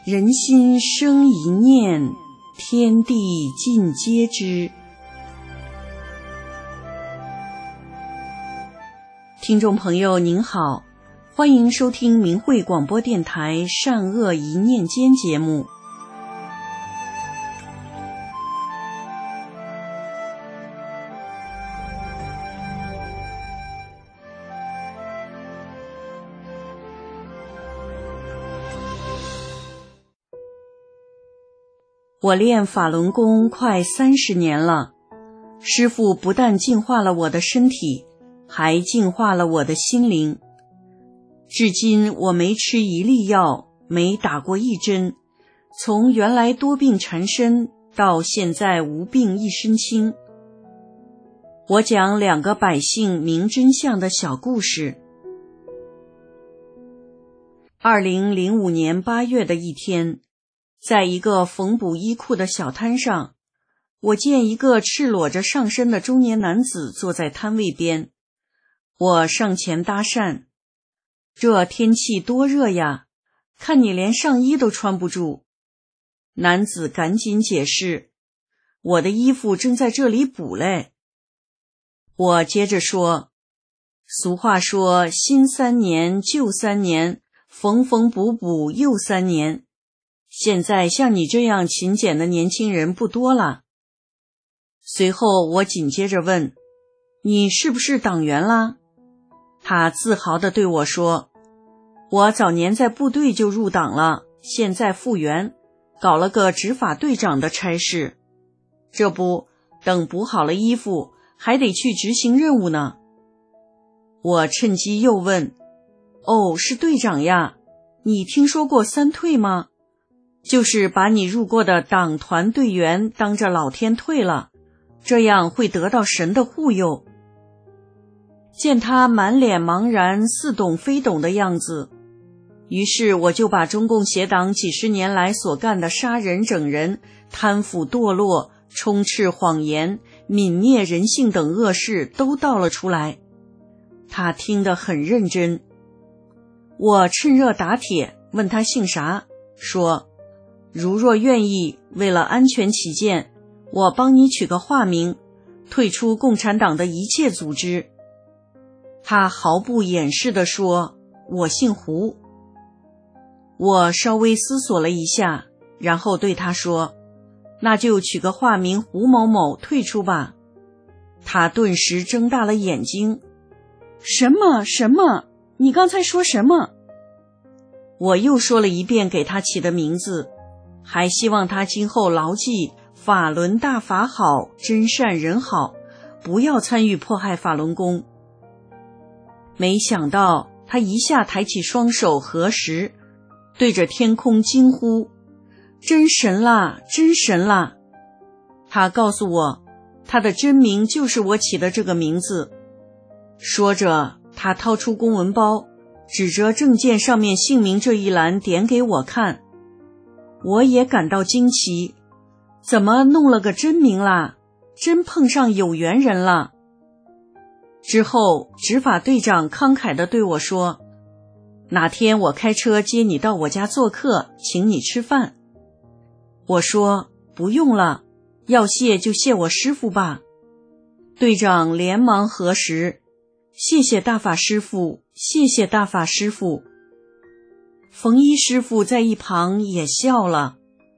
人心生一念，天地尽皆知。听众朋友您好，欢迎收听明慧广播电台善恶一念间节目。我练法轮功快30年了，师父不但净化了我的身体，还净化了我的心灵。至今我没吃一粒药，没打过一针，从原来多病缠身到现在无病一身轻。我讲2个百姓明真相的小故事。2005年8月的一天，在一个缝补衣裤的小摊上，我见一个赤裸着上身的中年男子坐在摊位边。我上前搭讪：这天气多热呀，看你连上衣都穿不住。男子赶紧解释：我的衣服正在这里补嘞。我接着说：俗话说新3年旧3年，缝缝补补又3年。现在像你这样勤俭的年轻人不多了。随后我紧接着问：你是不是党员啦？他自豪地对我说：我早年在部队就入党了，现在复员，搞了个执法队长的差事。这不，等补好了衣服，还得去执行任务呢。我趁机又问：哦，是队长呀，你听说过3退吗？就是把你入过的党团队员当着老天退了，这样会得到神的护佑。见他满脸茫然似懂非懂的样子，于是我就把中共协党几十年来所干的杀人整人、贪腐堕落、充斥谎言、泯灭人性等恶事都道了出来。他听得很认真。我趁热打铁问他姓啥，说：如若愿意，为了安全起见，我帮你取个化名，退出共产党的一切组织。他毫不掩饰地说：我姓胡。我稍微思索了一下，然后对他说：那就取个化名胡某某退出吧。他顿时睁大了眼睛：什么？你刚才说什么？我又说了一遍给他起的名字，还希望他今后牢记法轮大法好，真善人好，不要参与迫害法轮功。没想到他一下抬起双手合十，对着天空惊呼：真神啦，真神啦！他告诉我，他的真名就是我起的这个名字。说着，他掏出公文包，指着证件上面姓名这一栏点给我看。我也感到惊奇，怎么弄了个真名啦？真碰上有缘人了。之后，执法队长慷慨地对我说：哪天我开车接你到我家做客，请你吃饭。我说：不用了，要谢就谢我师父吧。队长连忙合十：谢谢大法师父，谢谢大法师父。冯一师傅在一旁也笑了。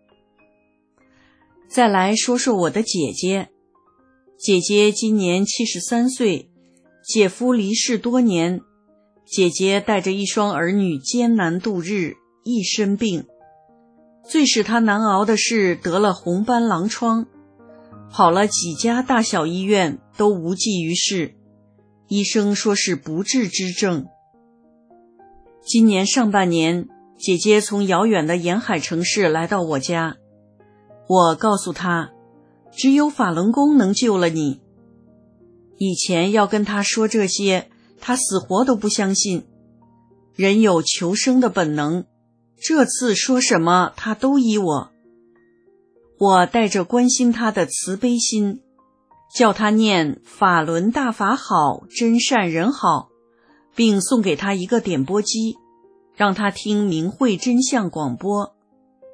再来说说我的姐姐。姐姐今年73岁，姐夫离世多年，姐姐带着一双儿女艰难度日，一身病。最使她难熬的是得了红斑狼疮，跑了几家大小医院都无济于事，医生说是不治之症。今年上半年，姐姐从遥远的沿海城市来到我家，我告诉她，只有法轮功能救了你。以前要跟她说这些，她死活都不相信。人有求生的本能，这次说什么她都依我。我带着关心她的慈悲心，叫她念法轮大法好，真善人好，并送给她一个点播机，让她听明慧真相广播。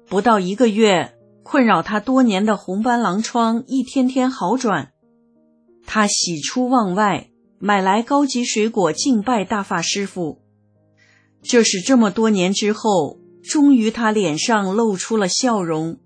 不到1个月，困扰他多年的红斑狼疮一天天好转。他喜出望外，买来高级水果敬拜大法师父。这是这么多年之后，终于他脸上露出了笑容。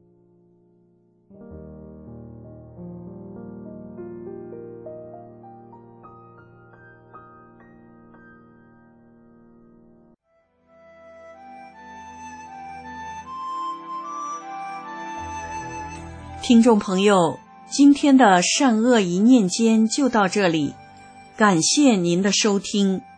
听众朋友，今天的善恶一念间就到这里，感谢您的收听。